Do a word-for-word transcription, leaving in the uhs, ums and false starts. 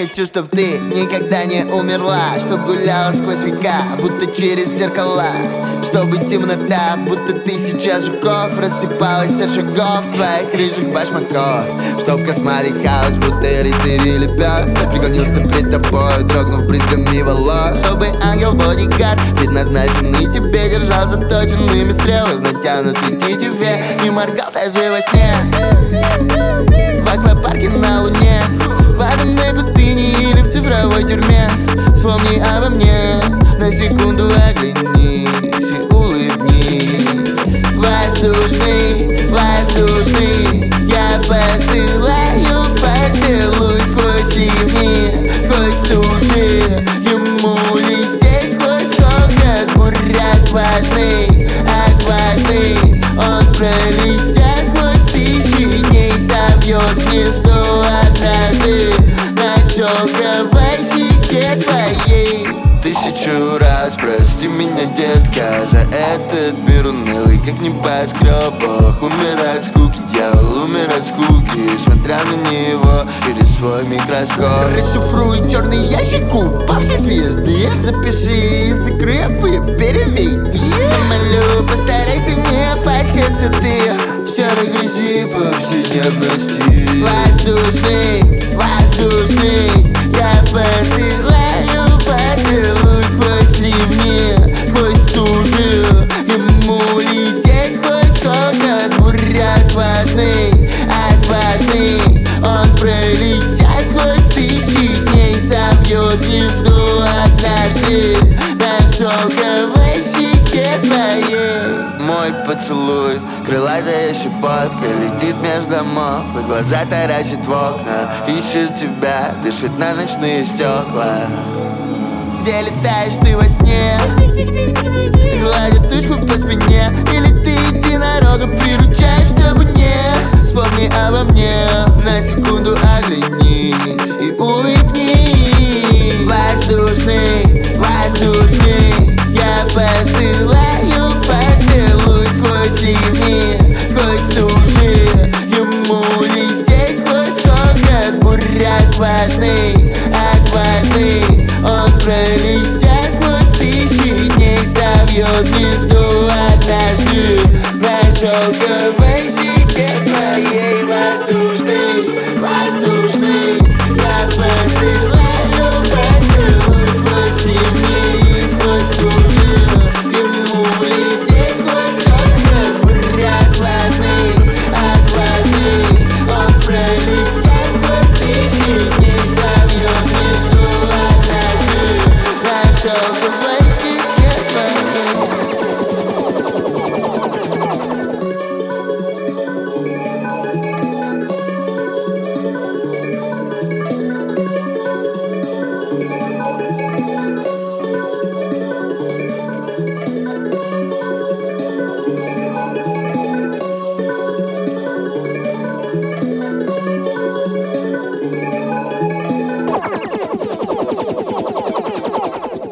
хочу, чтоб ты никогда не умерла, чтоб гуляла сквозь века, будто через зеркала, чтобы темнота, будто ты сейчас жуков, рассыпалась от шагов твоих рыжих башмаков, чтоб космали хаос, будто рыцарь или пес преклонился пред тобой, дрогнув брызгами волос, чтобы ангел-бодигард, предназначенный тебе, держал заточенными стрелы в натянутой тетиве, не моргал даже во сне. В аквапарке на луне, в атомной пустыне или в цифровой тюрьме. Вспомни обо мне, на секунду оглянись и улыбнись. Воздушный, воздушный, я посылаю поцелуй сквозь ливни, сквозь туши. Ему лететь сквозь холод, бурят важный, отважный. Он пролетя сквозь тысячи дней собьет гнездо однажды на шелковой щеке твоей. Тысячу раз прости меня, детка, за этот мир унылый, как небоскребах. Умер от скуки, дьявол умер от скуки, смотря на него через свой микроскоп. Расшифруй черный ящик упавшей звезды, запиши из скрепы, переведи. Молю, постарайся не пачкаться ты в серой грязи повседневности. Воздушный, воздушный, я посылаю поцелуй сквозь ливни, сквозь туши. Ему лететь сквозь холод, бурят важный, отважный. Он пролетя сквозь тысячи дней собьет гнездо однажды на шелковой щеке твоей. Мой поцелуй, крылатая щепотка, летит между домов, и глаза таращит в окна, ищет тебя, дышит на ночные стекла. Где летаешь ты во сне, гладит тучку по спине, или ты единорога приручаешь, чтобы не вспомни обо мне, на секунду оглянись и улыбнись. Воздушный, воздушный, я посылаю поцелуй сквозь ливни, сквозь туши. Ему лететь сквозь холод, бурят важный, отважный. Он пролетя сквозь тысячи дней собьет гнездо однажды на шелковой щеке.